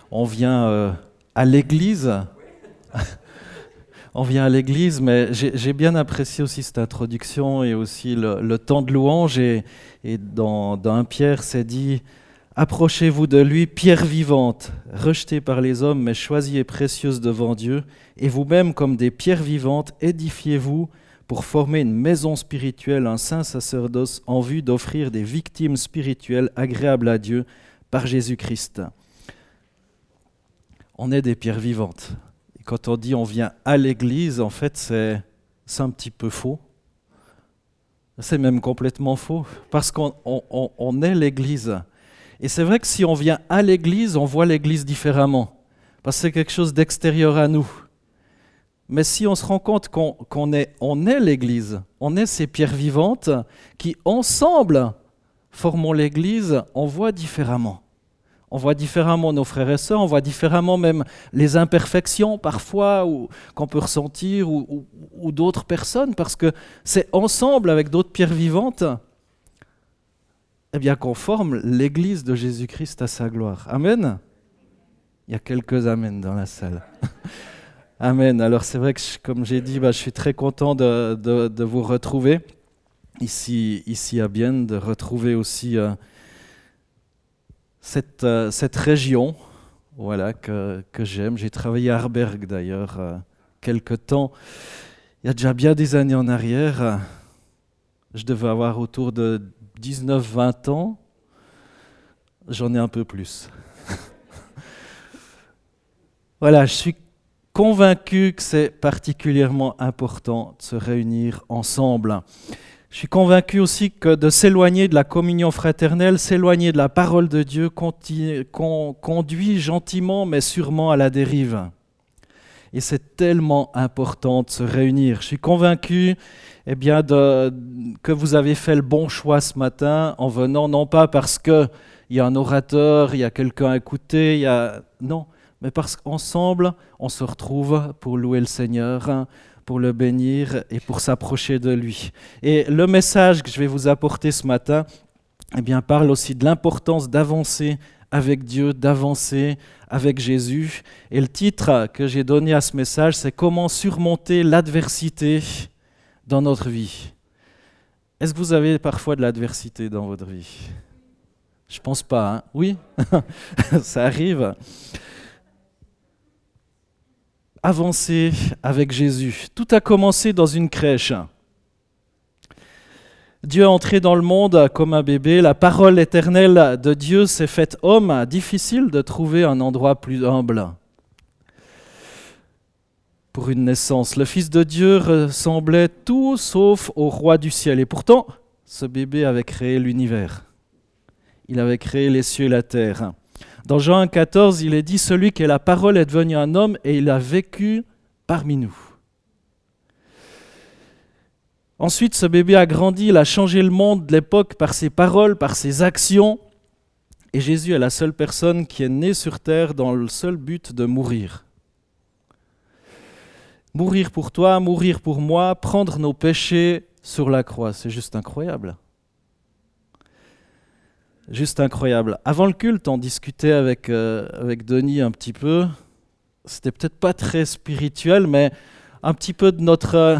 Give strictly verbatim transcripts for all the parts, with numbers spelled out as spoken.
on vient euh, à l'église. On vient à l'église, mais j'ai, j'ai bien apprécié aussi cette introduction et aussi le, le temps de louange. Et, et dans, dans un Pierre, c'est dit « Approchez-vous de lui, pierre vivante, rejetée par les hommes, mais choisie et précieuse devant Dieu. Et vous-même, comme des pierres vivantes, édifiez-vous pour former une maison spirituelle, un saint sacerdoce, en vue d'offrir des victimes spirituelles agréables à Dieu par Jésus-Christ. » On est des pierres vivantes. Quand on dit on vient à l'église, en fait, c'est, c'est un petit peu faux. C'est même complètement faux, parce qu'on on, on est l'église. Et c'est vrai que si on vient à l'église, on voit l'église différemment, parce que c'est quelque chose d'extérieur à nous. Mais si on se rend compte qu'on, qu'on est, on est l'église, on est ces pierres vivantes qui, ensemble, formons l'église, on voit différemment. On voit différemment nos frères et sœurs, on voit différemment même les imperfections parfois ou, qu'on peut ressentir ou, ou, ou d'autres personnes, parce que c'est ensemble avec d'autres pierres vivantes eh bien, qu'on forme l'Église de Jésus-Christ à sa gloire. Amen. Il y a quelques amens dans la salle. Amen. Alors c'est vrai que, je, comme j'ai dit, bah, je suis très content de, de, de vous retrouver ici, ici à Bienne, de retrouver aussi... Euh, Cette, euh, cette région voilà, que, que j'aime. J'ai travaillé à Arberg d'ailleurs euh, quelque temps. Il y a déjà bien des années en arrière. Je devais avoir autour de dix-neuf vingt ans. J'en ai un peu plus. Voilà, je suis convaincu que c'est particulièrement important de se réunir ensemble. Je suis convaincu aussi que de s'éloigner de la communion fraternelle, s'éloigner de la parole de Dieu continue, con, conduit gentiment mais sûrement à la dérive. Et c'est tellement important de se réunir. Je suis convaincu eh bien, de, que vous avez fait le bon choix ce matin en venant, non pas parce qu'il y a un orateur, il y a quelqu'un à écouter, il y a... non, mais parce qu'ensemble, on se retrouve pour louer le Seigneur, pour le bénir et pour s'approcher de lui. Et le message que je vais vous apporter ce matin eh bien, parle aussi de l'importance d'avancer avec Dieu, d'avancer avec Jésus. Et le titre que j'ai donné à ce message, c'est « Comment surmonter l'adversité dans notre vie ». Est-ce que vous avez parfois de l'adversité dans votre vie ? Je ne pense pas, hein ? Oui, ça arrive. Avancer avec Jésus. Tout a commencé dans une crèche. Dieu est entré dans le monde comme un bébé. La parole éternelle de Dieu s'est faite homme. Difficile de trouver un endroit plus humble pour une naissance. Le Fils de Dieu ressemblait tout sauf au roi du ciel. Et pourtant, ce bébé avait créé l'univers. Il avait créé les cieux et la terre. Dans Jean un quatorze, il est dit « Celui qui est la parole est devenu un homme et il a vécu parmi nous. » Ensuite, ce bébé a grandi, il a changé le monde de l'époque par ses paroles, par ses actions. Et Jésus est la seule personne qui est née sur terre dans le seul but de mourir. Mourir pour toi, mourir pour moi, prendre nos péchés sur la croix, c'est juste incroyable. Juste incroyable. Avant le culte, on discutait avec, euh, avec Denis un petit peu. C'était peut-être pas très spirituel, mais un petit peu de notre... Euh...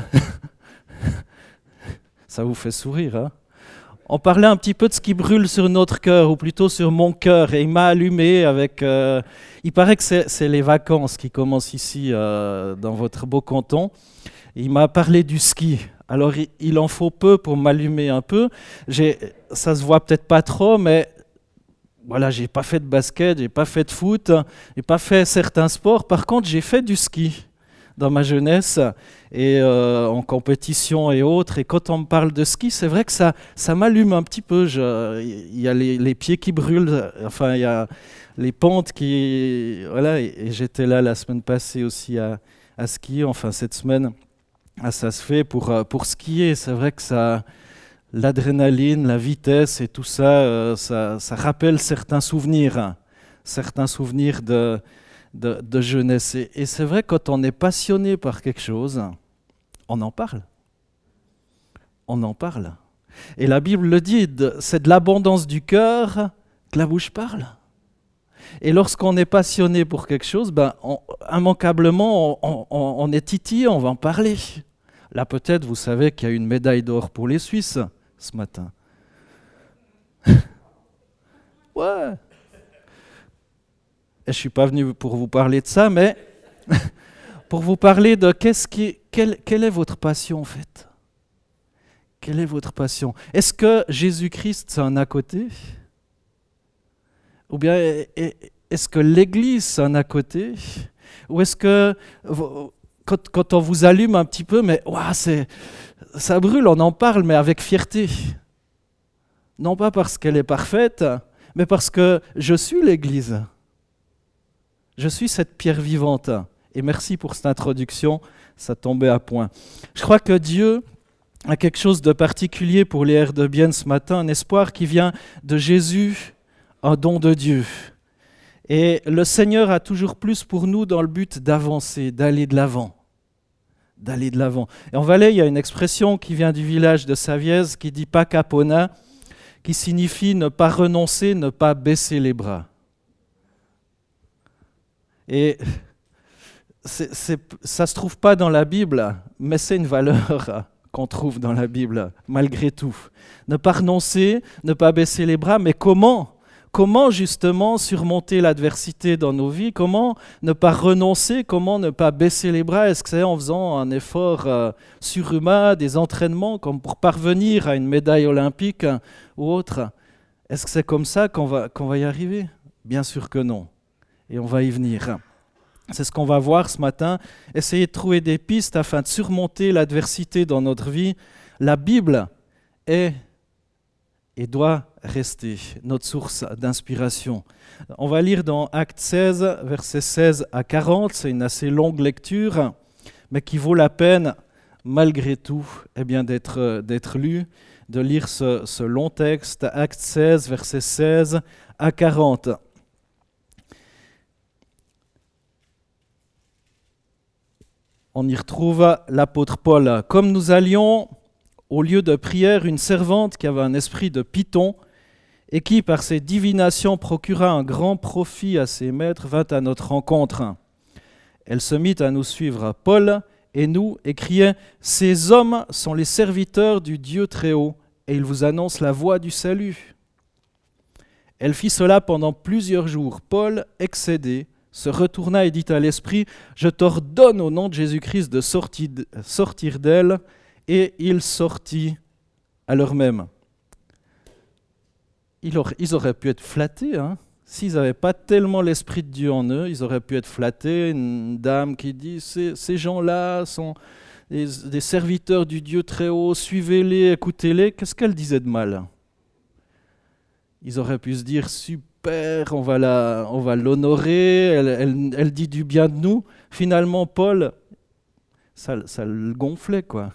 Ça vous fait sourire, hein ? On parlait un petit peu de ce qui brûle sur notre cœur, ou plutôt sur mon cœur, et il m'a allumé avec... Euh... Il paraît que c'est, c'est les vacances qui commencent ici, euh, dans votre beau canton. Il m'a parlé du ski. Alors, il en faut peu pour m'allumer un peu. J'ai, ça se voit peut-être pas trop, mais voilà, j'ai pas fait de basket, j'ai pas fait de foot, j'ai pas fait certains sports. Par contre, j'ai fait du ski dans ma jeunesse et euh, en compétition et autres. Et quand on me parle de ski, c'est vrai que ça, ça m'allume un petit peu. Il y a les, les pieds qui brûlent, enfin, il y a les pentes qui... Voilà, et, et j'étais là la semaine passée aussi à, à skier, enfin cette semaine. Ah, ça se fait pour, pour skier, c'est vrai que ça, l'adrénaline, la vitesse et tout ça, euh, ça, ça rappelle certains souvenirs, hein, certains souvenirs de, de, de jeunesse. Et, et c'est vrai, quand on est passionné par quelque chose, on en parle. On en parle. Et la Bible le dit, de, c'est de l'abondance du cœur que la bouche parle. Et lorsqu'on est passionné pour quelque chose, ben, on, immanquablement, on, on, on est titillé, on va en parler. Là, peut-être, vous savez qu'il y a une médaille d'or pour les Suisses ce matin. Ouais. Et je ne suis pas venu pour vous parler de ça, mais pour vous parler de qu'est-ce qui, quelle, quelle est votre passion en fait. Quelle est votre passion? Est-ce que Jésus-Christ, c'est un à côté? Ou bien est-ce que l'Église, c'est un à côté? Ou est-ce que quand, quand on vous allume un petit peu, mais ouah, c'est, ça brûle, on en parle, mais avec fierté. Non pas parce qu'elle est parfaite, mais parce que je suis l'Église. Je suis cette pierre vivante. Et merci pour cette introduction, ça tombait à point. Je crois que Dieu a quelque chose de particulier pour les Airs de Bienne ce matin, un espoir qui vient de Jésus, un don de Dieu. Et le Seigneur a toujours plus pour nous dans le but d'avancer, d'aller de l'avant. D'aller de l'avant. Et en Valais, il y a une expression qui vient du village de Saviez qui dit « pakapona », qui signifie ne pas renoncer, ne pas baisser les bras. Et c'est, c'est, ça ne se trouve pas dans la Bible, mais c'est une valeur qu'on trouve dans la Bible, malgré tout. Ne pas renoncer, ne pas baisser les bras, mais comment ? Comment justement surmonter l'adversité dans nos vies? Comment ne pas renoncer? Comment ne pas baisser les bras? Est-ce que c'est en faisant un effort euh, surhumain, des entraînements, comme pour parvenir à une médaille olympique hein, ou autre? Est-ce que c'est comme ça qu'on va, qu'on va y arriver? Bien sûr que non. Et on va y venir. C'est ce qu'on va voir ce matin. Essayer de trouver des pistes afin de surmonter l'adversité dans notre vie. La Bible est et doit rester notre source d'inspiration. On va lire dans Actes seize, versets seize à quarante. C'est une assez longue lecture, mais qui vaut la peine, malgré tout, eh bien, d'être, d'être lue, de lire ce, ce long texte. Actes seize, versets seize à quarante. On y retrouve l'apôtre Paul. « Comme nous allions au lieu de prière, une servante qui avait un esprit de python et qui, par ses divinations, procura un grand profit à ses maîtres, vint à notre rencontre. Elle se mit à nous suivre, Paul et nous, et criait « Ces hommes sont les serviteurs du Dieu Très-Haut, et ils vous annoncent la voie du salut. » Elle fit cela pendant plusieurs jours. Paul, excédé, se retourna et dit à l'esprit « Je t'ordonne au nom de Jésus-Christ de sortir d'elle. » Et il sortit à l'heure même. Ils auraient pu être flattés, hein. S'ils n'avaient pas tellement l'Esprit de Dieu en eux, ils auraient pu être flattés. Une dame qui dit « Ces gens-là sont des, des serviteurs du Dieu Très-Haut, suivez-les, écoutez-les. » Qu'est-ce qu'elle disait de mal? Ils auraient pu se dire « Super, on va, la, on va l'honorer, elle, elle, elle dit du bien de nous. » Finalement, Paul, ça, ça le gonflait, quoi.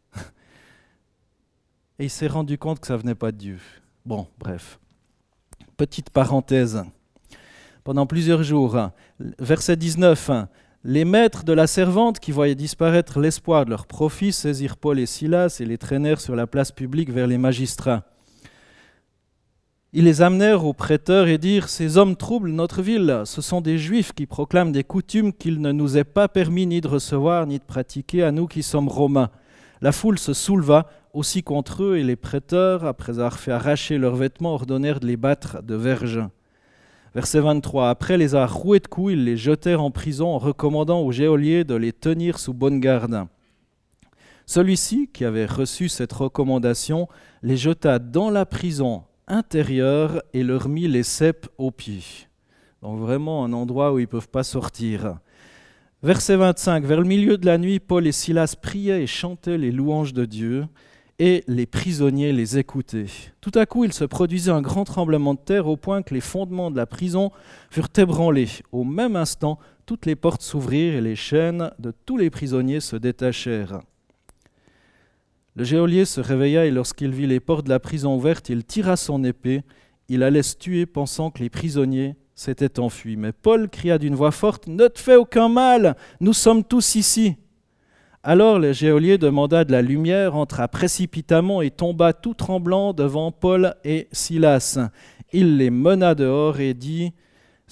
Et il s'est rendu compte que ça ne venait pas de Dieu. Bon, bref. Petite parenthèse. Pendant plusieurs jours, verset dix-neuf, les maîtres de la servante qui voyaient disparaître l'espoir de leur profit saisirent Paul et Silas et les traînèrent sur la place publique vers les magistrats. Ils les amenèrent aux prêteurs et dirent « Ces hommes troublent notre ville. Ce sont des Juifs qui proclament des coutumes qu'il ne nous est pas permis ni de recevoir ni de pratiquer à nous qui sommes Romains. » La foule se souleva aussi contre eux et les prêteurs, après avoir fait arracher leurs vêtements, ordonnèrent de les battre de verges. Verset vingt-trois. Après les avoir roués de coups, ils les jetèrent en prison en recommandant au geôlier de les tenir sous bonne garde. Celui-ci, qui avait reçu cette recommandation, les jeta dans la prison intérieure et leur mit les ceps aux pieds. Donc vraiment un endroit où ils ne peuvent pas sortir. Verset vingt-cinq. Vers le milieu de la nuit, Paul et Silas priaient et chantaient les louanges de Dieu, et les prisonniers les écoutaient. Tout à coup, il se produisit un grand tremblement de terre au point que les fondements de la prison furent ébranlés. Au même instant, toutes les portes s'ouvrirent et les chaînes de tous les prisonniers se détachèrent. Le geôlier se réveilla et lorsqu'il vit les portes de la prison ouvertes, il tira son épée. Il allait se tuer pensant que les prisonniers s'étaient enfuis. Mais Paul cria d'une voix forte « Ne te fais aucun mal, nous sommes tous ici !» Alors le geôlier demanda de la lumière, entra précipitamment et tomba tout tremblant devant Paul et Silas. Il les mena dehors et dit «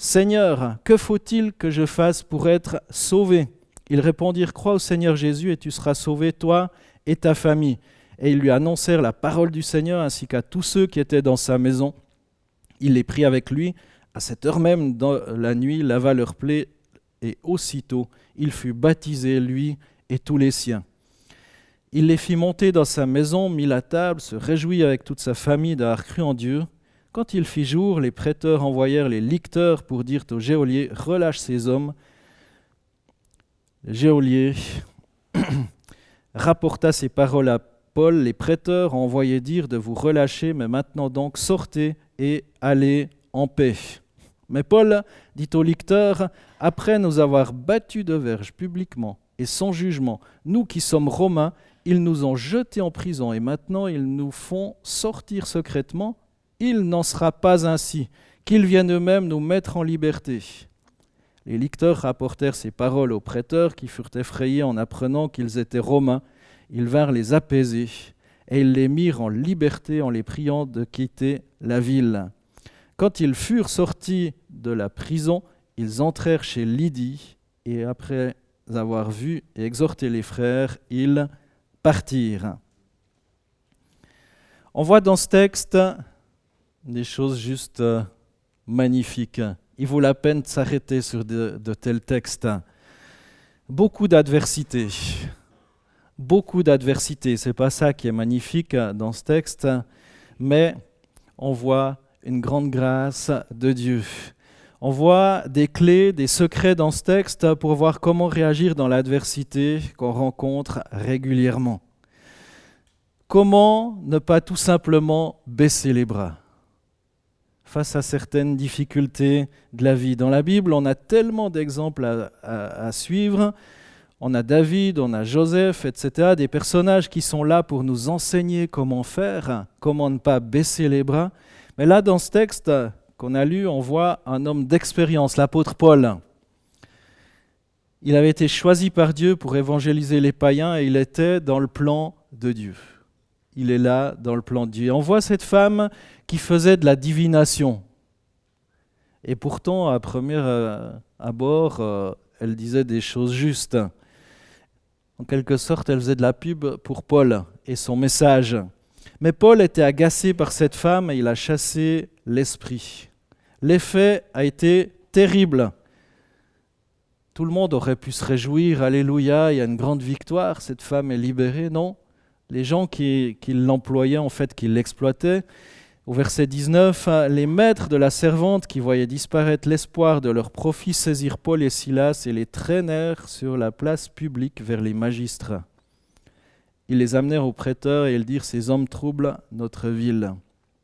« Seigneur, que faut-il que je fasse pour être sauvé ?» Ils répondirent « Crois au Seigneur Jésus et tu seras sauvé, toi et ta famille. » Et ils lui annoncèrent la parole du Seigneur ainsi qu'à tous ceux qui étaient dans sa maison. Il les prit avec lui. À cette heure même, dans la nuit, lava leurs plaies et aussitôt, il fut baptisé, lui et tous les siens. Il les fit monter dans sa maison, mit la table, se réjouit avec toute sa famille d'avoir cru en Dieu. Quand il fit jour, les prêteurs envoyèrent les licteurs pour dire au geôlier « Relâche ces hommes ». Le geôlier rapporta ces paroles à Paul. Les prêteurs ont envoyé dire de vous relâcher, mais maintenant donc sortez et allez en paix. Mais Paul dit aux licteurs « Après nous avoir battus de verge publiquement et sans jugement, nous qui sommes romains, ils nous ont jetés en prison et maintenant ils nous font sortir secrètement. Il n'en sera pas ainsi, qu'ils viennent eux-mêmes nous mettre en liberté. » Les licteurs rapportèrent ces paroles aux prêteurs qui furent effrayés en apprenant qu'ils étaient romains. Ils vinrent les apaiser et ils les mirent en liberté en les priant de quitter la ville. Quand ils furent sortis de la prison, ils entrèrent chez Lydie et après avoir vu et exhorté les frères, ils partirent. On voit dans ce texte des choses juste magnifiques. Il vaut la peine de s'arrêter sur de, de tels textes. Beaucoup d'adversité. Beaucoup d'adversité. Ce n'est pas ça qui est magnifique dans ce texte, mais on voit une grande grâce de Dieu. On voit des clés, des secrets dans ce texte pour voir comment réagir dans l'adversité qu'on rencontre régulièrement. Comment ne pas tout simplement baisser les bras face à certaines difficultés de la vie. Dans la Bible, on a tellement d'exemples à, à, à suivre. On a David, on a Joseph, et cetera, des personnages qui sont là pour nous enseigner comment faire, comment ne pas baisser les bras. Mais là, dans ce texte qu'on a lu, on voit un homme d'expérience, l'apôtre Paul. Il avait été choisi par Dieu pour évangéliser les païens et il était dans le plan de Dieu. Il est là dans le plan de Dieu. Et on voit cette femme qui faisait de la divination. Et pourtant, à premier abord, elle disait des choses justes. En quelque sorte, elle faisait de la pub pour Paul et son message. Mais Paul était agacé par cette femme et il a chassé l'esprit. L'effet a été terrible. Tout le monde aurait pu se réjouir, alléluia, il y a une grande victoire, cette femme est libérée. Non, les gens qui, qui l'employaient, en fait, qui l'exploitaient. Au verset dix-neuf, les maîtres de la servante qui voyaient disparaître l'espoir de leur profit saisirent Paul et Silas et les traînèrent sur la place publique vers les magistrats. Ils les amenèrent aux prêteurs et ils dirent « Ces hommes troublent notre ville ».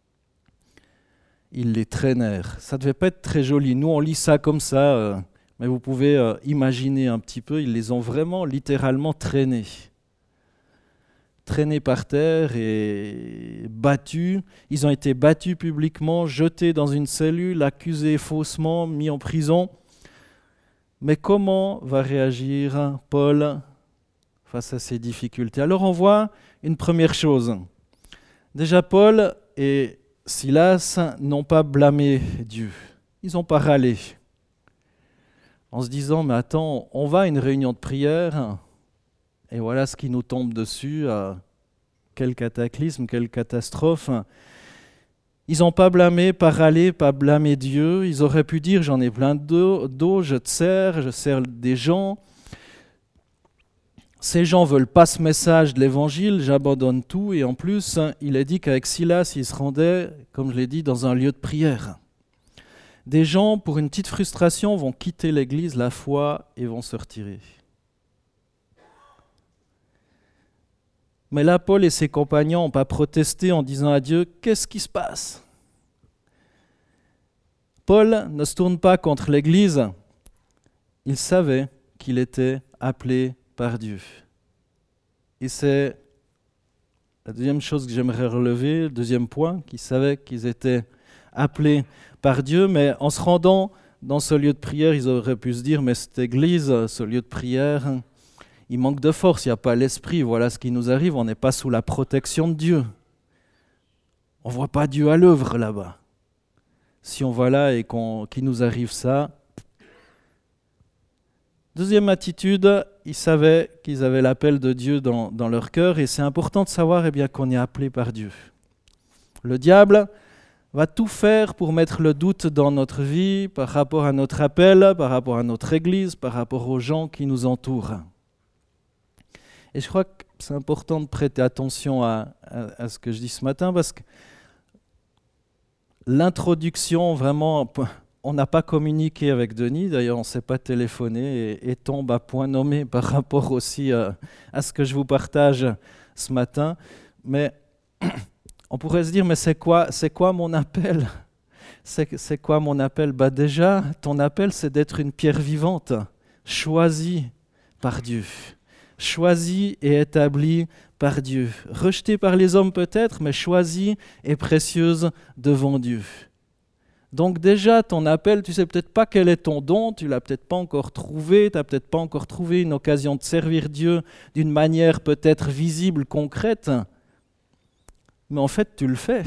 Ils les traînèrent. Ça ne devait pas être très joli. Nous, on lit ça comme ça, euh, mais vous pouvez euh, imaginer un petit peu, ils les ont vraiment littéralement traînés. Traînés par terre et battus. Ils ont été battus publiquement, jetés dans une cellule, accusés faussement, mis en prison. Mais comment va réagir Paul face à ces difficultés? Alors on voit une première chose. Déjà, Paul et Silas n'ont pas blâmé Dieu. Ils n'ont pas râlé. En se disant, mais attends, on va à une réunion de prière et voilà ce qui nous tombe dessus. Euh, quel cataclysme, quelle catastrophe. Ils n'ont pas blâmé, pas râlé, pas blâmé Dieu. Ils auraient pu dire, j'en ai plein d'eau, d'eau, je te sers, je sers des gens. Ces gens ne veulent pas ce message de l'évangile, j'abandonne tout. Et en plus, il est dit qu'avec Silas, il se rendait, comme je l'ai dit, dans un lieu de prière. Des gens, pour une petite frustration, vont quitter l'église, la foi, et vont se retirer. Mais là, Paul et ses compagnons n'ont pas protesté en disant à Dieu, qu'est-ce qui se passe? Paul ne se tourne pas contre l'église. Il savait qu'il était appelé par Dieu. Et c'est la deuxième chose que j'aimerais relever, le deuxième point, qu'ils savaient qu'ils étaient appelés par Dieu, mais en se rendant dans ce lieu de prière, ils auraient pu se dire, mais cette église, ce lieu de prière, il manque de force, il n'y a pas l'esprit, voilà ce qui nous arrive, on n'est pas sous la protection de Dieu. On ne voit pas Dieu à l'œuvre là-bas. si on va là et qu'on, qu'il nous arrive ça. Deuxième attitude, ils savaient qu'ils avaient l'appel de Dieu dans, dans leur cœur, et c'est important de savoir eh bien, qu'on est appelé par Dieu. Le diable va tout faire pour mettre le doute dans notre vie par rapport à notre appel, par rapport à notre Église, par rapport aux gens qui nous entourent. Et je crois que c'est important de prêter attention à, à, à ce que je dis ce matin, parce que l'introduction, vraiment, on n'a pas communiqué avec Denis, d'ailleurs on ne s'est pas téléphoné, et, et tombe à point nommé par rapport aussi à, à ce que je vous partage ce matin. Mais on pourrait se dire, mais c'est quoi, c'est quoi mon appel ? c'est, c'est quoi mon appel ? Bah déjà, ton appel, c'est d'être une pierre vivante, choisie par Dieu. Choisie et établie par Dieu. Rejetée par les hommes peut-être, mais choisie et précieuse devant Dieu. Donc déjà, ton appel, tu ne sais peut-être pas quel est ton don, tu ne l'as peut-être pas encore trouvé, tu n'as peut-être pas encore trouvé une occasion de servir Dieu d'une manière peut-être visible, concrète, mais en fait, tu le fais.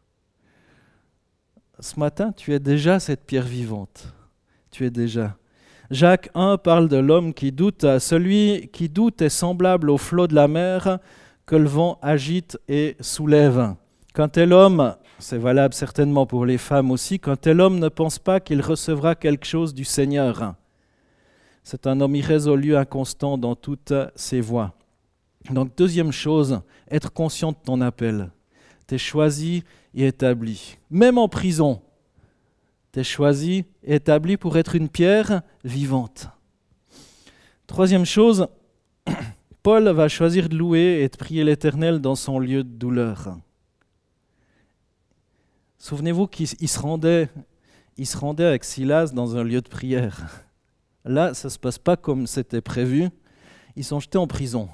Ce matin, tu es déjà cette pierre vivante. Tu es déjà. Jacques un parle de l'homme qui doute. Celui qui doute est semblable au flot de la mer que le vent agite et soulève. Quand tel homme, c'est valable certainement pour les femmes aussi, quand tel homme ne pense pas qu'il recevra quelque chose du Seigneur, c'est un homme irrésolu, inconstant dans toutes ses voies. Donc deuxième chose, être conscient de ton appel. Tu es choisi et établi. Même en prison, tu es choisi et établi pour être une pierre vivante. Troisième chose, Paul va choisir de louer et de prier l'Éternel dans son lieu de douleur. Souvenez-vous qu'il il se rendait, il se rendait avec Silas dans un lieu de prière. Là, ça ne se passe pas comme c'était prévu. Ils sont jetés en prison.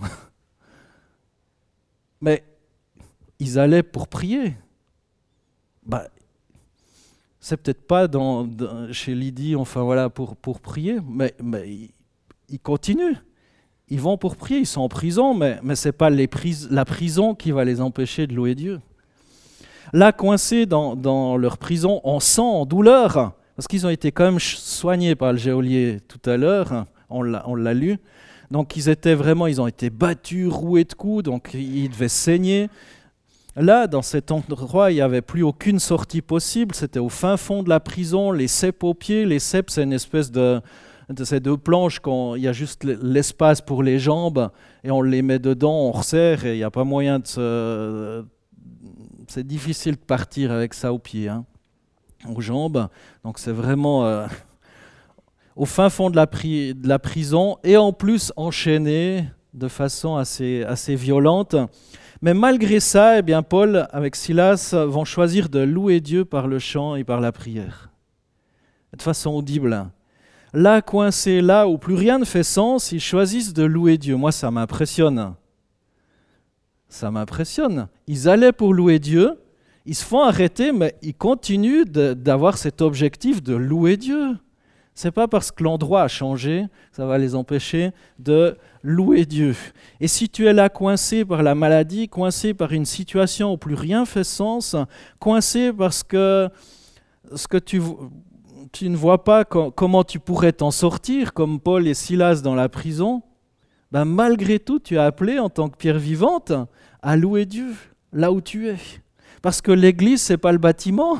Mais ils allaient pour prier. Bah, c'est peut-être pas dans, dans, chez Lydie, enfin voilà, pour, pour prier, mais, mais ils, ils continuent. Ils vont pour prier, ils sont en prison, mais, mais ce n'est pas les pris, la prison qui va les empêcher de louer Dieu. Là, coincés dans, dans leur prison, en sang, en douleur, parce qu'ils ont été quand même soignés par le geôlier tout à l'heure, on l'a, on l'a lu. Donc ils étaient vraiment, ils ont été battus, roués de coups, donc ils devaient saigner. Là, dans cet endroit, il n'y avait plus aucune sortie possible. C'était au fin fond de la prison, les ceps aux pieds. Les ceps, c'est une espèce de, de ces deux planches, quand il y a juste l'espace pour les jambes, et on les met dedans, on resserre, et il n'y a pas moyen de se... C'est difficile de partir avec ça aux pieds, hein, aux jambes. Donc c'est vraiment euh, au fin fond de la, pri- de la prison, et en plus enchaîné de façon assez, assez violente. Mais malgré ça, eh bien, Paul, avec Silas, vont choisir de louer Dieu par le chant et par la prière, de façon audible. Là, coincés, là où plus rien ne fait sens, ils choisissent de louer Dieu. Moi, ça m'impressionne. Ça m'impressionne. Ils allaient pour louer Dieu, ils se font arrêter, mais ils continuent de, d'avoir cet objectif de louer Dieu. Ce n'est pas parce que l'endroit a changé, ça va les empêcher de louer Dieu. Et si tu es là coincé par la maladie, coincé par une situation où plus rien fait sens, coincé parce que ce que tu, tu ne vois pas co- comment tu pourrais t'en sortir, comme Paul et Silas dans la prison, ben malgré tout, tu es appelé en tant que pierre vivante à louer Dieu là où tu es. Parce que l'église, ce n'est pas le bâtiment.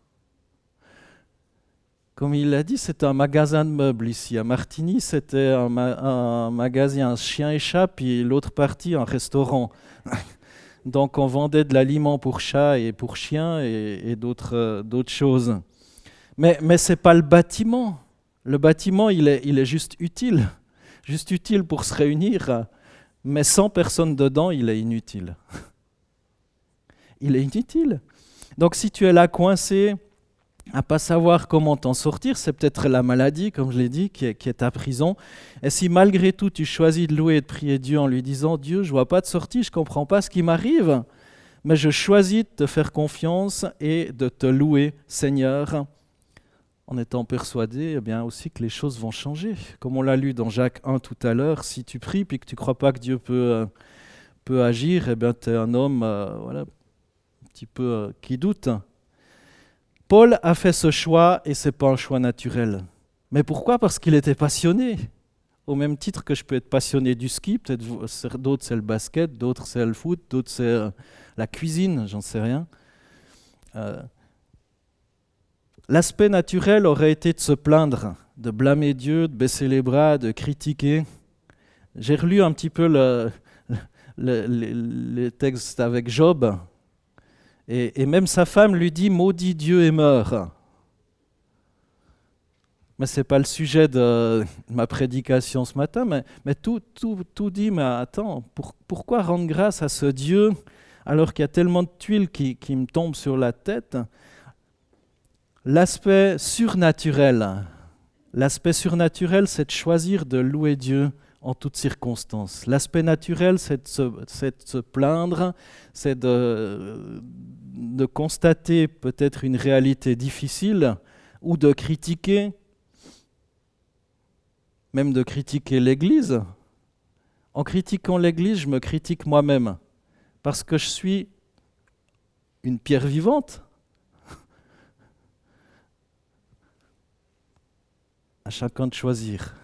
Comme il l'a dit, c'était un magasin de meubles ici. À Martigny, c'était un, ma- un magasin, un chien et chat, puis l'autre partie, un restaurant. Donc on vendait de l'aliment pour chat et pour chien et, et d'autres, euh, d'autres choses. Mais, mais ce n'est pas le bâtiment. Le bâtiment, il est, il est juste utile. Juste utile pour se réunir. Mais sans personne dedans, il est inutile. Il est inutile. Donc si tu es là coincé, à ne pas savoir comment t'en sortir, c'est peut-être la maladie, comme je l'ai dit, qui est, qui est ta prison. Et si malgré tout tu choisis de louer et de prier Dieu en lui disant « Dieu, je ne vois pas de sortie, je ne comprends pas ce qui m'arrive, mais je choisis de te faire confiance et de te louer, Seigneur », en étant persuadé eh bien, aussi que les choses vont changer. Comme on l'a lu dans Jacques un tout à l'heure, si tu pries et que tu ne crois pas que Dieu peut, euh, peut agir, eh bien, tu es un homme euh, voilà, un petit peu euh, qui doute. Paul a fait ce choix et ce n'est pas un choix naturel. Mais pourquoi ? Parce qu'il était passionné. Au même titre que je peux être passionné du ski, peut-être d'autres c'est le basket, d'autres c'est le foot, d'autres c'est euh, la cuisine, j'en sais rien. Euh, l'aspect naturel aurait été de se plaindre, de blâmer Dieu, de baisser les bras, de critiquer. J'ai relu un petit peu le, le, le, les textes avec Job, et, et même sa femme lui dit « Maudit Dieu et meurs ». Mais ce n'est pas le sujet de ma prédication ce matin, mais, mais tout, tout, tout dit, mais attends, pour, pourquoi rendre grâce à ce Dieu alors qu'il y a tellement de tuiles qui, qui me tombent sur la tête ? L'aspect surnaturel, l'aspect surnaturel, c'est de choisir de louer Dieu en toutes circonstances. L'aspect naturel, c'est de se, c'est de se plaindre, c'est de, de constater peut-être une réalité difficile ou de critiquer, même de critiquer l'Église. En critiquant l'Église, je me critique moi-même, parce que je suis une pierre vivante. À chacun de choisir.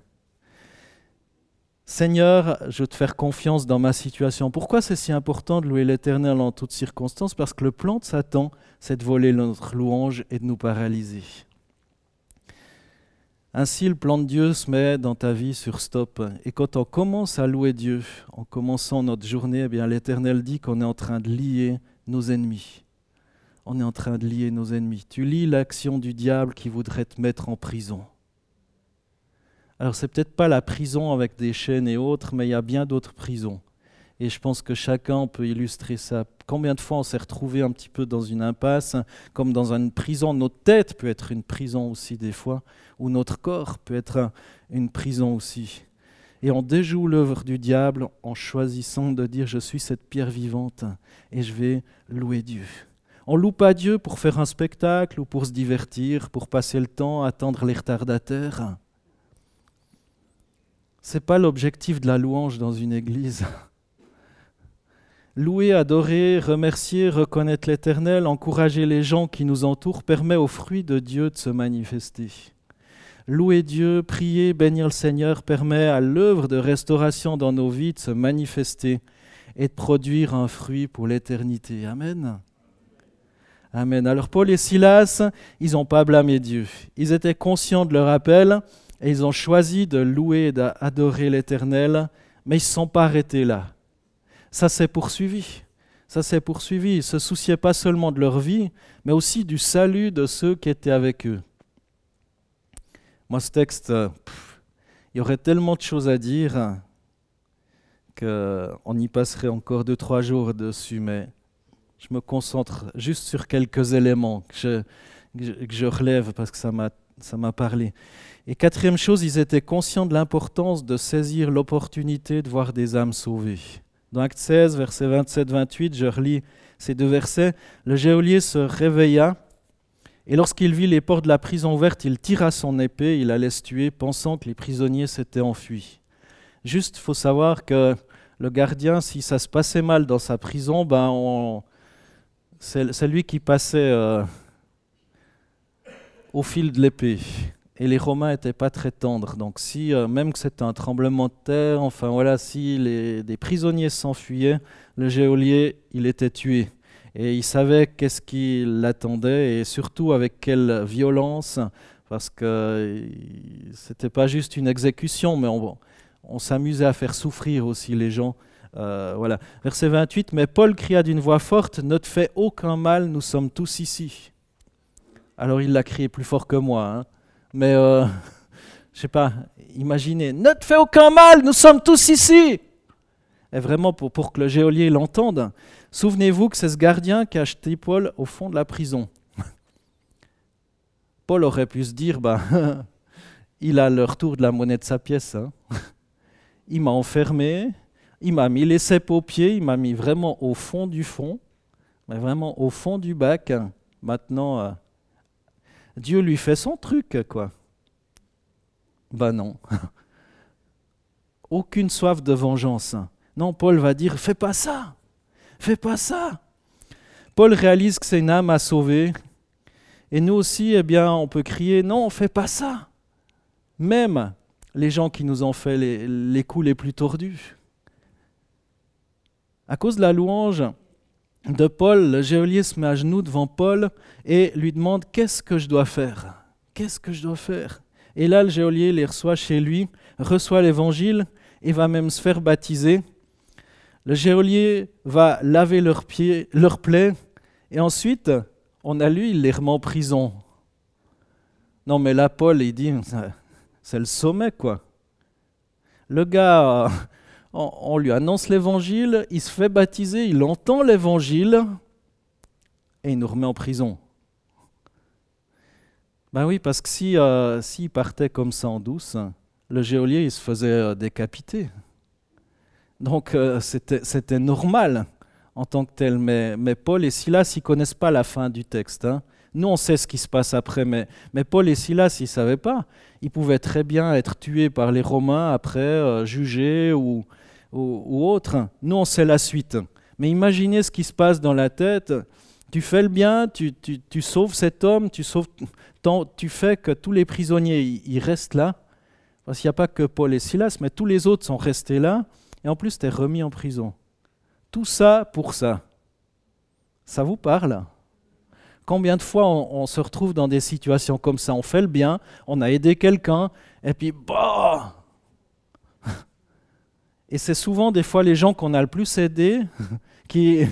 Seigneur, je veux te faire confiance dans ma situation. Pourquoi c'est si important de louer l'Éternel en toutes circonstances ? Parce que le plan de Satan, c'est de voler notre louange et de nous paralyser. Ainsi, le plan de Dieu se met dans ta vie sur stop. Et quand on commence à louer Dieu, en commençant notre journée, eh bien, l'Éternel dit qu'on est en train de lier nos ennemis. On est en train de lier nos ennemis. Tu lis l'action du diable qui voudrait te mettre en prison. Alors, c'est peut-être pas la prison avec des chaînes et autres, mais il y a bien d'autres prisons. Et je pense que chacun peut illustrer ça. Combien de fois on s'est retrouvé un petit peu dans une impasse, comme dans une prison. Notre tête peut être une prison aussi des fois, ou notre corps peut être une prison aussi. Et on déjoue l'œuvre du diable en choisissant de dire « je suis cette pierre vivante et je vais louer Dieu ». On ne loue pas Dieu pour faire un spectacle ou pour se divertir, pour passer le temps, attendre les retardataires. Ce n'est pas l'objectif de la louange dans une église. Louer, adorer, remercier, reconnaître l'Éternel, encourager les gens qui nous entourent permet aux fruits de Dieu de se manifester. Louer Dieu, prier, bénir le Seigneur permet à l'œuvre de restauration dans nos vies de se manifester et de produire un fruit pour l'éternité. Amen. Amen. Alors Paul et Silas, ils n'ont pas blâmé Dieu. Ils étaient conscients de leur appel et ils ont choisi de louer et d'adorer l'Éternel, mais ils ne se sont pas arrêtés là. Ça s'est poursuivi. Ça s'est poursuivi. Ils ne se souciaient pas seulement de leur vie, mais aussi du salut de ceux qui étaient avec eux. Moi, ce texte, pff, il y aurait tellement de choses à dire qu'on y passerait encore deux, trois jours dessus, mais je me concentre juste sur quelques éléments que je, que je, que je relève parce que ça m'a, ça m'a parlé. Et quatrième chose, ils étaient conscients de l'importance de saisir l'opportunité de voir des âmes sauvées. Dans Actes seize, versets vingt-sept vingt-huit, je relis ces deux versets. Le geôlier se réveilla et lorsqu'il vit les portes de la prison ouvertes, il tira son épée, il allait se tuer, pensant que les prisonniers s'étaient enfuis. Juste, il faut savoir que le gardien, si ça se passait mal dans sa prison, ben on, c'est, c'est lui qui passait euh, au fil de l'épée. Et les Romains n'étaient pas très tendres. Donc si, euh, même que c'était un tremblement de terre, enfin voilà, si les, des prisonniers s'enfuyaient, le geôlier, il était tué. Et il savait qu'est-ce qui l'attendait et surtout avec quelle violence, parce que c'était pas juste une exécution, mais on, on s'amusait à faire souffrir aussi les gens. Euh, voilà. Verset vingt-huit, mais Paul cria d'une voix forte, ne te fais aucun mal, nous sommes tous ici. Alors il l'a crié plus fort que moi, hein. Mais, euh, je sais pas, imaginez, ne te fais aucun mal, nous sommes tous ici. Et vraiment, pour, pour que le geôlier l'entende, souvenez-vous que c'est ce gardien qui a jeté Paul au fond de la prison. Paul aurait pu se dire, bah, il a le retour de la monnaie de sa pièce. Hein. Il m'a enfermé, il m'a mis les cèpes aux pieds, il m'a mis vraiment au fond du fond, mais vraiment au fond du bac. Maintenant, euh, Dieu lui fait son truc, quoi. Ben non. Aucune soif de vengeance. Non, Paul va dire, fais pas ça, fais pas ça. Paul réalise que c'est une âme à sauver Et nous aussi, eh bien, on peut crier « Non, on ne fait pas ça !» Même les gens qui nous ont fait les, les coups les plus tordus. À cause de la louange de Paul, le geôlier se met à genoux devant Paul et lui demande « Qu'est-ce que je dois faire ? Qu'est-ce que je dois faire ?» Et là, le geôlier les reçoit chez lui, reçoit l'évangile et va même se faire baptiser. Le geôlier va laver leurs pieds, leurs plaies, et ensuite, on a lu, il les remet en prison. Non, mais là, Paul, il dit, c'est le sommet, quoi. Le gars, on, on lui annonce l'évangile, il se fait baptiser, il entend l'évangile, et il nous remet en prison. Ben oui, parce que si, euh, s'il partait comme ça en douce, le geôlier, il se faisait euh, décapiter. Donc euh, c'était, c'était normal en tant que tel. Mais, mais Paul et Silas, ils ne connaissent pas la fin du texte. Hein. Nous, on sait ce qui se passe après, mais, mais Paul et Silas, ils ne savaient pas. Ils pouvaient très bien être tués par les Romains après, euh, jugés ou, ou, ou autre. Nous, on sait la suite. Mais imaginez ce qui se passe dans la tête. Tu fais le bien, tu, tu, tu sauves cet homme, tu, sauves, tu fais que tous les prisonniers ils, ils restent là. Parce qu'il n'y a pas que Paul et Silas, mais tous les autres sont restés là. Et en plus, tu es remis en prison. Tout ça pour ça. Ça vous parle ? Combien de fois on, on se retrouve dans des situations comme ça ? On fait le bien, on a aidé quelqu'un, et puis bah ! Et c'est souvent des fois les gens qu'on a le plus aidés qui...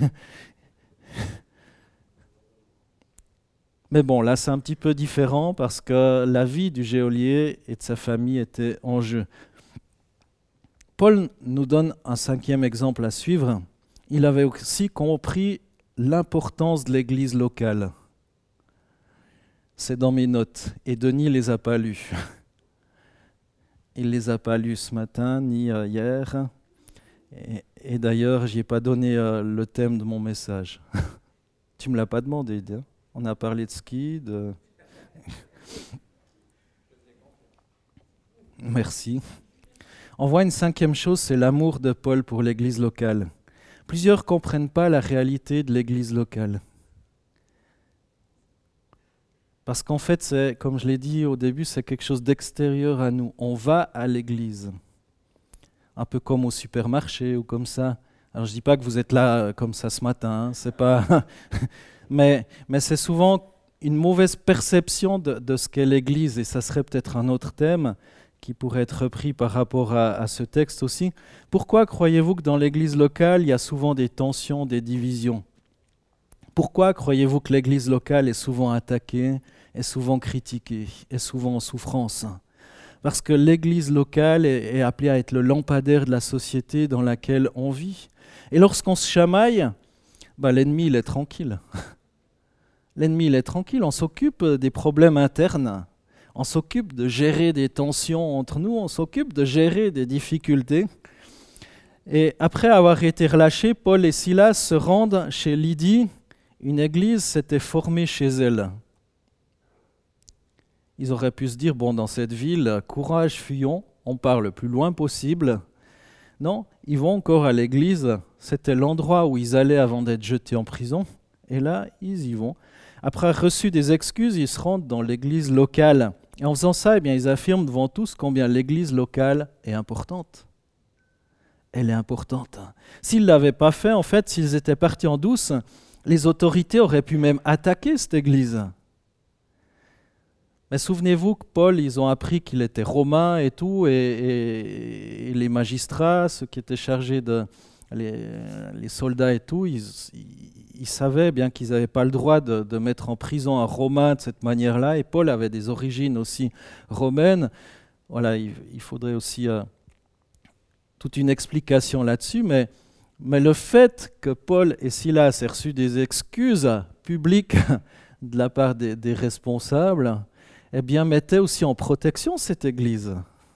Mais bon, là c'est un petit peu différent parce que la vie du geôlier et de sa famille était en jeu. Paul nous donne un cinquième exemple à suivre. Il avait aussi compris l'importance de l'église locale. C'est dans mes notes. Et Denis ne les a pas lus. Il ne les a pas lus ce matin, ni hier. Et, et d'ailleurs, je n'y ai pas donné euh, le thème de mon message. Tu ne me l'as pas demandé, hein. On a parlé de ski, de... Merci. On voit une cinquième chose, c'est l'amour de Paul pour l'église locale. Plusieurs ne comprennent pas la réalité de l'église locale. Parce qu'en fait, c'est, comme je l'ai dit au début, c'est quelque chose d'extérieur à nous. On va à l'église. Un peu comme au supermarché ou comme ça. Alors je ne dis pas que vous êtes là comme ça ce matin, hein, c'est pas... mais, mais c'est souvent une mauvaise perception de, de ce qu'est l'église, et ça serait peut-être un autre thème qui pourrait être repris par rapport à, à ce texte aussi. Pourquoi croyez-vous que dans l'église locale, il y a souvent des tensions, des divisions ? Pourquoi croyez-vous que l'église locale est souvent attaquée, est souvent critiquée, est souvent en souffrance ? Parce que l'église locale est, est appelée à être le lampadaire de la société dans laquelle on vit. Et lorsqu'on se chamaille, bah, l'ennemi il est tranquille. L'ennemi il est tranquille, on s'occupe des problèmes internes. On s'occupe de gérer des tensions entre nous, on s'occupe de gérer des difficultés. Et après avoir été relâchés, Paul et Silas se rendent chez Lydie. Une église s'était formée chez elle. Ils auraient pu se dire, bon, dans cette ville, courage, fuyons, on part le plus loin possible. Non, ils vont encore à l'église. C'était l'endroit où ils allaient avant d'être jetés en prison. Et là, ils y vont. Après avoir reçu des excuses, ils se rendent dans l'église locale. Et en faisant ça, eh bien, ils affirment devant tous combien l'église locale est importante. Elle est importante. S'ils ne l'avaient pas fait, en fait, s'ils étaient partis en douce, les autorités auraient pu même attaquer cette église. Mais souvenez-vous que Paul, ils ont appris qu'il était romain et tout, et, et, et les magistrats, ceux qui étaient chargés de... Les, les soldats et tout, ils, ils, ils savaient bien qu'ils n'avaient pas le droit de, de mettre en prison un Romain de cette manière-là, et Paul avait des origines aussi romaines. Voilà, il, il faudrait aussi euh, toute une explication là-dessus, mais, mais le fait que Paul et Silas aient reçu des excuses publiques de la part des, des responsables, eh bien, mettait aussi en protection cette église.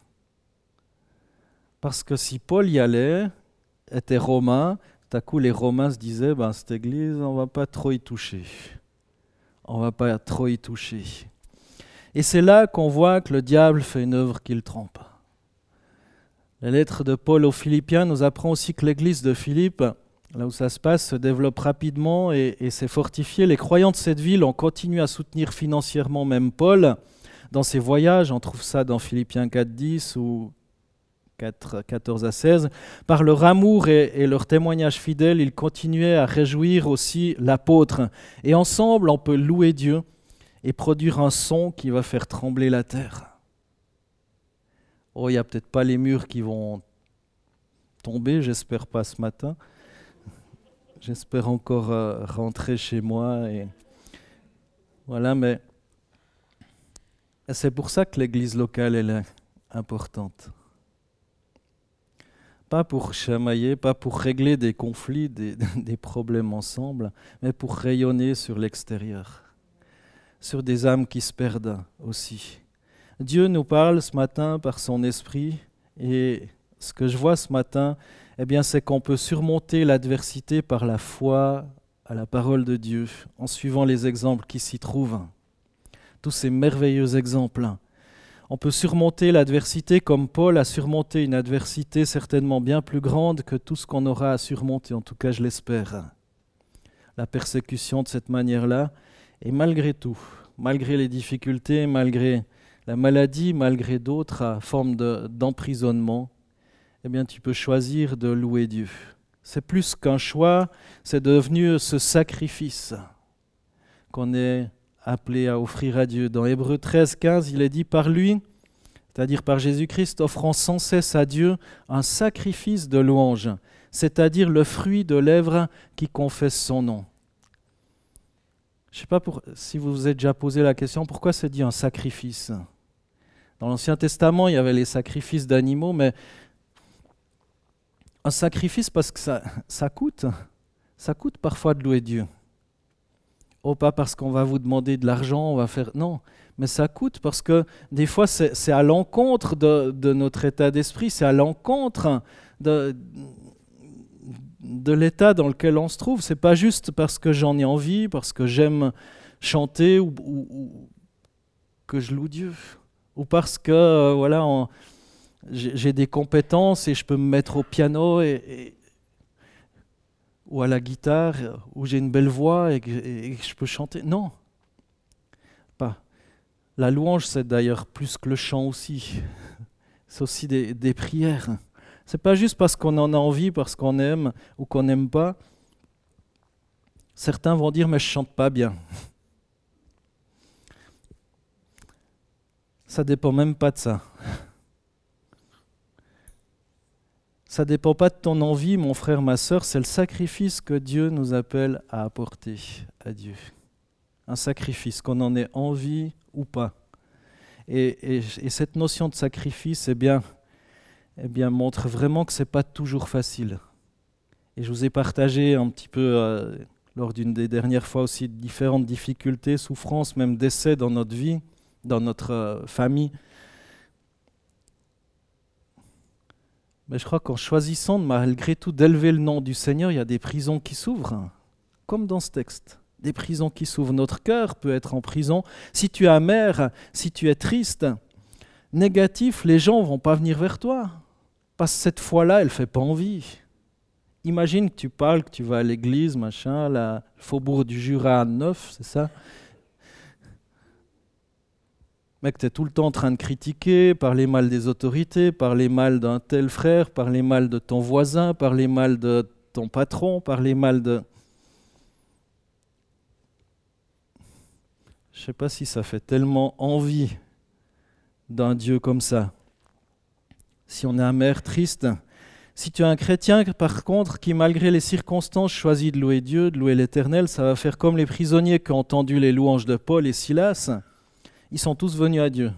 Parce que si Paul y allait, était romain, tout à coup les Romains se disaient, ben, cette église, on ne va pas trop y toucher. On ne va pas trop y toucher. Et c'est là qu'on voit que le diable fait une œuvre qu'il trompe. La lettre de Paul aux Philippiens nous apprend aussi que l'église de Philippe, là où ça se passe, se développe rapidement et, et s'est fortifié. Les croyants de cette ville ont continué à soutenir financièrement même Paul dans ses voyages. On trouve ça dans Philippiens quatre dix ou quatre quatorze à seize. Par leur amour et, et leur témoignage fidèle, ils continuaient à réjouir aussi l'apôtre. Et ensemble, on peut louer Dieu et produire un son qui va faire trembler la terre. Oh, il n'y a peut-être pas les murs qui vont tomber, j'espère pas ce matin. J'espère encore euh, rentrer chez moi. Et voilà, mais c'est pour ça que l'église locale elle est importante. Pas pour chamailler, pas pour régler des conflits, des, des problèmes ensemble, mais pour rayonner sur l'extérieur, sur des âmes qui se perdent aussi. Dieu nous parle ce matin par son esprit et ce que je vois ce matin, eh bien, c'est qu'on peut surmonter l'adversité par la foi à la parole de Dieu en suivant les exemples qui s'y trouvent. Tous ces merveilleux exemples. On peut surmonter l'adversité comme Paul a surmonté une adversité certainement bien plus grande que tout ce qu'on aura à surmonter, en tout cas je l'espère. La persécution de cette manière-là, et malgré tout, malgré les difficultés, malgré la maladie, malgré d'autres formes de, d'emprisonnement, eh bien tu peux choisir de louer Dieu. C'est plus qu'un choix, c'est devenu ce sacrifice qu'on est appelé à offrir à Dieu. Dans Hébreux treize quinze, il est dit par lui, c'est-à-dire par Jésus-Christ, offrant sans cesse à Dieu un sacrifice de louange, c'est-à-dire le fruit de lèvres qui confessent son nom. Je ne sais pas pour, si vous vous êtes déjà posé la question, pourquoi c'est dit un sacrifice ? Dans l'Ancien Testament, il y avait les sacrifices d'animaux, mais un sacrifice parce que ça, ça coûte. Ça coûte parfois de louer Dieu. Oh, pas parce qu'on va vous demander de l'argent, on va faire... Non, mais ça coûte parce que des fois, c'est, c'est à l'encontre de, de notre état d'esprit, c'est à l'encontre de, de l'état dans lequel on se trouve. C'est pas juste parce que j'en ai envie, parce que j'aime chanter ou, ou, ou que je loue Dieu. Ou parce que euh, voilà, on, j'ai, j'ai des compétences et je peux me mettre au piano et, et, ou à la guitare, ou j'ai une belle voix et que, et que je peux chanter. Non, pas. La louange, c'est d'ailleurs plus que le chant aussi. C'est aussi des, des prières. C'est pas juste parce qu'on en a envie, parce qu'on aime ou qu'on n'aime pas. Certains vont dire, mais je chante pas bien. Ça dépend même pas de ça. Ça dépend pas de ton envie, mon frère, ma sœur, c'est le sacrifice que Dieu nous appelle à apporter à Dieu. Un sacrifice, qu'on en ait envie ou pas. Et, et, et cette notion de sacrifice, eh bien, eh bien, montre vraiment que c'est pas toujours facile. Et je vous ai partagé un petit peu, euh, lors d'une des dernières fois aussi, différentes difficultés, souffrances, même décès dans notre vie, dans notre euh, famille. Mais je crois qu'en choisissant malgré tout d'élever le nom du Seigneur, il y a des prisons qui s'ouvrent, comme dans ce texte. Des prisons qui s'ouvrent. Notre cœur peut être en prison. Si tu es amer, si tu es triste, négatif, les gens ne vont pas venir vers toi. Parce que cette foi-là, elle ne fait pas envie. Imagine que tu parles, que tu vas à l'église, machin, là, le faubourg du Jura à Neuf, c'est ça ? Mais que tu es tout le temps en train de critiquer, parler mal des autorités, parler mal d'un tel frère, parler mal de ton voisin, parler mal de ton patron, parler mal de... Je ne sais pas si ça fait tellement envie d'un Dieu comme ça. Si on est amer, triste. Si tu es un chrétien, par contre, qui malgré les circonstances choisit de louer Dieu, de louer l'Éternel, ça va faire comme les prisonniers qui ont entendu les louanges de Paul et Silas. Ils sont tous venus à Dieu.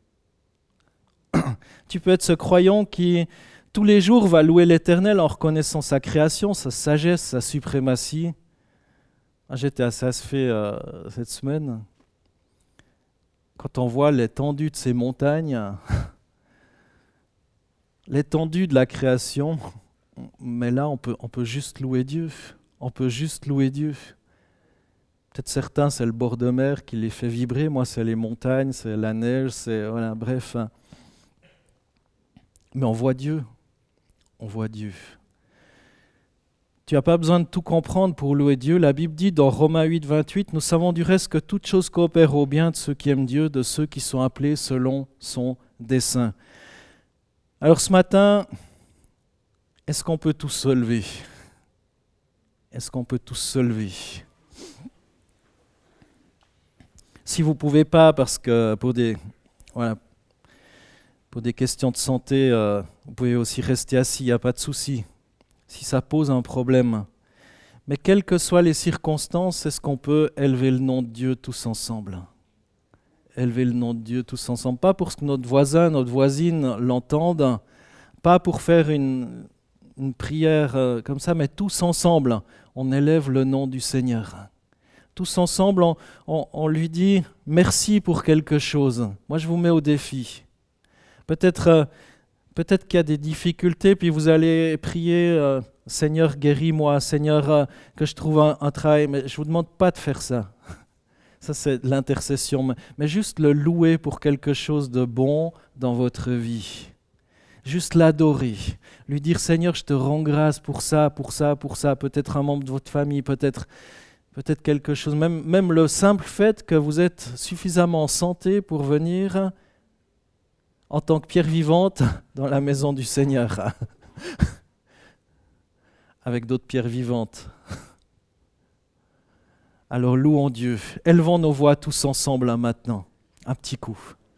Tu peux être ce croyant qui, tous les jours, va louer l'Éternel en reconnaissant sa création, sa sagesse, sa suprématie. J'étais assez assoiffé euh, cette semaine. Quand on voit l'étendue de ces montagnes, l'étendue de la création, mais là, on peut, on peut juste louer Dieu. On peut juste louer Dieu. Peut-être certains, c'est le bord de mer qui les fait vibrer. Moi, c'est les montagnes, c'est la neige, c'est... Voilà, bref. Mais on voit Dieu. On voit Dieu. Tu n'as pas besoin de tout comprendre pour louer Dieu. La Bible dit dans Romains huit, vingt-huit, « Nous savons du reste que toute chose coopère au bien de ceux qui aiment Dieu, de ceux qui sont appelés selon son dessein. » Alors ce matin, est-ce qu'on peut tous se lever ? Est-ce qu'on peut tous se lever ? Si vous ne pouvez pas, parce que pour des, voilà, pour des questions de santé, euh, vous pouvez aussi rester assis, il n'y a pas de souci, si ça pose un problème. Mais quelles que soient les circonstances, est-ce qu'on peut élever le nom de Dieu tous ensemble ? Élever le nom de Dieu tous ensemble, pas pour que notre voisin, notre voisine l'entendent, pas pour faire une, une prière euh, comme ça, mais tous ensemble, on élève le nom du Seigneur. Tous ensemble, on, on, on lui dit merci pour quelque chose. Moi, je vous mets au défi. Peut-être, euh, peut-être qu'il y a des difficultés, puis vous allez prier euh, Seigneur, guéris-moi, Seigneur, euh, que je trouve un, un travail. Mais je ne vous demande pas de faire ça. Ça, c'est l'intercession. Mais, mais juste le louer pour quelque chose de bon dans votre vie. Juste l'adorer. Lui dire Seigneur, je te rends grâce pour ça, pour ça, pour ça. Peut-être un membre de votre famille, peut-être. Peut-être quelque chose, même, même le simple fait que vous êtes suffisamment en santé pour venir en tant que pierre vivante dans la maison du Seigneur, avec d'autres pierres vivantes. Alors louons Dieu, élevons nos voix tous ensemble hein, maintenant, un petit coup.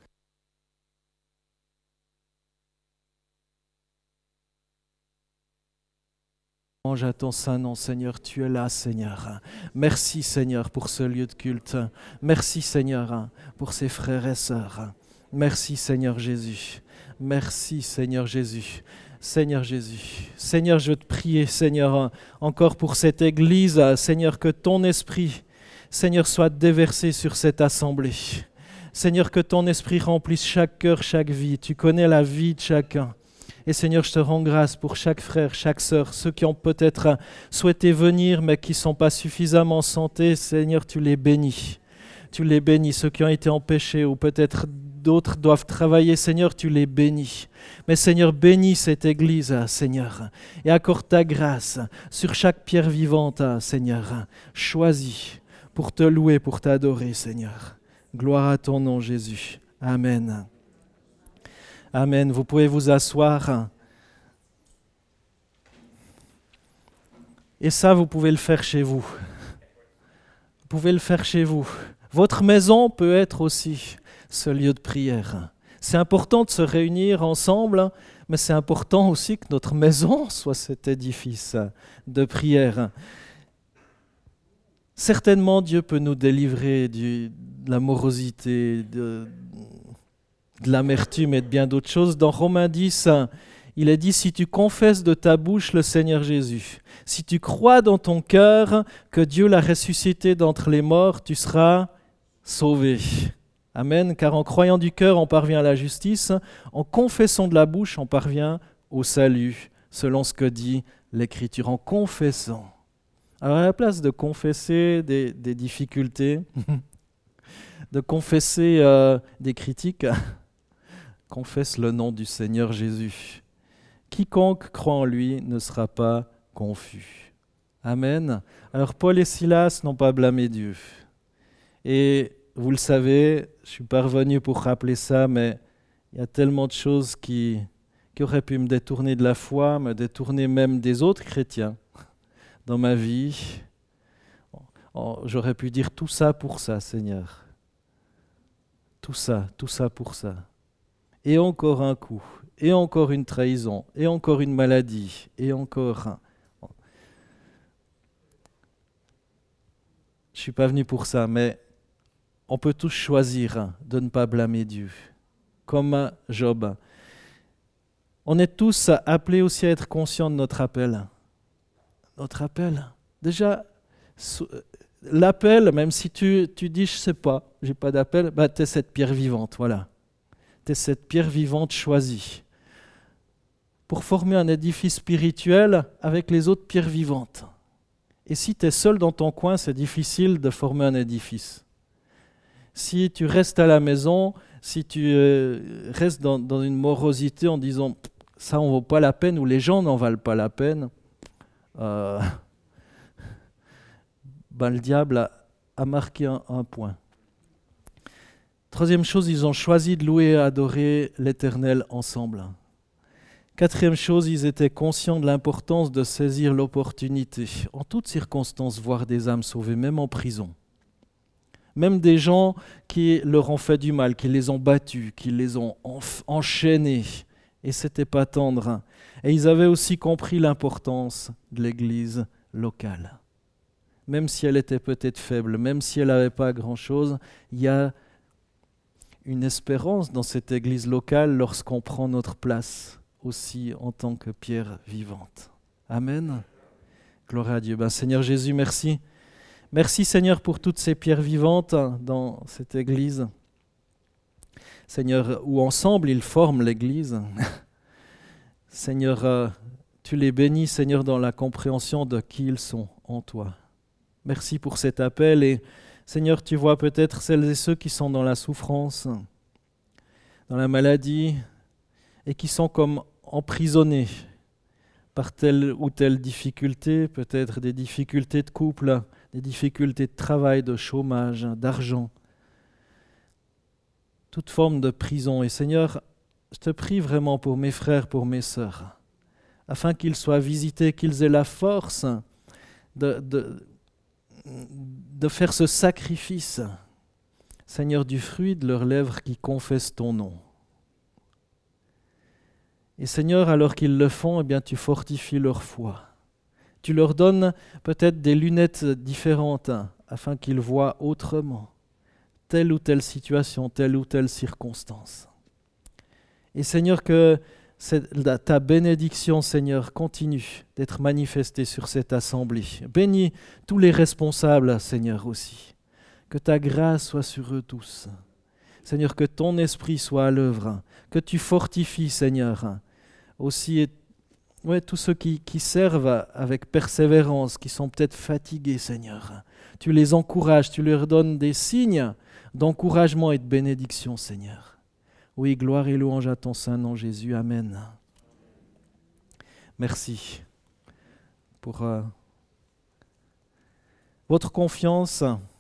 Ange à ton saint nom, Seigneur, tu es là, Seigneur. Merci, Seigneur, pour ce lieu de culte. Merci, Seigneur, pour ces frères et sœurs. Merci, Seigneur Jésus. Merci, Seigneur Jésus. Seigneur Jésus. Seigneur, je veux te prier, Seigneur, encore pour cette église. Seigneur, que ton esprit, Seigneur, soit déversé sur cette assemblée. Seigneur, que ton esprit remplisse chaque cœur, chaque vie. Tu connais la vie de chacun. Et Seigneur, je te rends grâce pour chaque frère, chaque sœur, ceux qui ont peut-être souhaité venir mais qui ne sont pas suffisamment en santé. Seigneur, tu les bénis. Tu les bénis, ceux qui ont été empêchés ou peut-être d'autres doivent travailler. Seigneur, tu les bénis. Mais Seigneur, bénis cette église, Seigneur, et accorde ta grâce sur chaque pierre vivante, Seigneur. Choisis pour te louer, pour t'adorer, Seigneur. Gloire à ton nom, Jésus. Amen. Amen. Vous pouvez vous asseoir. Et ça, vous pouvez le faire chez vous. Vous pouvez le faire chez vous. Votre maison peut être aussi ce lieu de prière. C'est important de se réunir ensemble, mais c'est important aussi que notre maison soit cet édifice de prière. Certainement, Dieu peut nous délivrer du, de la morosité, de... de l'amertume et de bien d'autres choses. Dans Romains dix, il est dit « Si tu confesses de ta bouche le Seigneur Jésus, si tu crois dans ton cœur que Dieu l'a ressuscité d'entre les morts, tu seras sauvé. » Amen. Car en croyant du cœur, on parvient à la justice. En confessant de la bouche, on parvient au salut, selon ce que dit l'Écriture. En confessant. Alors à la place de confesser des, des difficultés, de confesser euh, des critiques, confesse le nom du Seigneur Jésus. Quiconque croit en lui ne sera pas confus. Amen. Alors Paul et Silas n'ont pas blâmé Dieu. Et vous le savez, je ne suis pas revenu pour rappeler ça, mais il y a tellement de choses qui, qui auraient pu me détourner de la foi, me détourner même des autres chrétiens dans ma vie. Oh, j'aurais pu dire tout ça pour ça, Seigneur. Tout ça, tout ça pour ça. Et encore un coup, et encore une trahison, et encore une maladie, et encore un... Je ne suis pas venu pour ça, mais on peut tous choisir de ne pas blâmer Dieu, comme Job. On est tous appelés aussi à être conscients de notre appel. Notre appel. Déjà, l'appel, même si tu, tu dis « je ne sais pas, je n'ai pas d'appel bah, », tu es cette pierre vivante, voilà. Tu es cette pierre vivante choisie pour former un édifice spirituel avec les autres pierres vivantes. Et si tu es seul dans ton coin, c'est difficile de former un édifice. Si tu restes à la maison, si tu euh, restes dans, dans une morosité en disant « ça en vaut pas la peine » ou « les gens n'en valent pas la peine », euh, ben, le diable a, a marqué un, un point. Troisième chose, ils ont choisi de louer et adorer l'Éternel ensemble. Quatrième chose, ils étaient conscients de l'importance de saisir l'opportunité, en toutes circonstances, voir des âmes sauvées, même en prison. Même des gens qui leur ont fait du mal, qui les ont battus, qui les ont enf- enchaînés. Et c'était pas tendre. Et ils avaient aussi compris l'importance de l'Église locale. Même si elle était peut-être faible, même si elle n'avait pas grand-chose, il y a une espérance dans cette Église locale lorsqu'on prend notre place aussi en tant que pierre vivante. Amen. Gloire à Dieu. Ben, Seigneur Jésus, merci. Merci Seigneur pour toutes ces pierres vivantes dans cette Église. Seigneur, où ensemble ils forment l'Église. Seigneur, euh, tu les bénis, Seigneur, dans la compréhension de qui ils sont en toi. Merci pour cet appel et Seigneur, tu vois peut-être celles et ceux qui sont dans la souffrance, dans la maladie et qui sont comme emprisonnés par telle ou telle difficulté, peut-être des difficultés de couple, des difficultés de travail, de chômage, d'argent, toute forme de prison. Et Seigneur, je te prie vraiment pour mes frères, pour mes sœurs, afin qu'ils soient visités, qu'ils aient la force de, de, de faire ce sacrifice, Seigneur, du fruit de leurs lèvres qui confessent ton nom. Et Seigneur, alors qu'ils le font, eh bien, tu fortifies leur foi. Tu leur donnes peut-être des lunettes différentes hein, afin qu'ils voient autrement telle ou telle situation, telle ou telle circonstance. Et Seigneur, que cette, ta bénédiction, Seigneur, continue d'être manifestée sur cette assemblée. Bénis tous les responsables, Seigneur, aussi. Que ta grâce soit sur eux tous. Seigneur, que ton esprit soit à l'œuvre, que tu fortifies, Seigneur, aussi ouais, tous ceux qui, qui servent avec persévérance, qui sont peut-être fatigués, Seigneur. Tu les encourages, tu leur donnes des signes d'encouragement et de bénédiction, Seigneur. Oui, gloire et louange à ton saint nom, Jésus. Amen. Merci pour euh, votre confiance.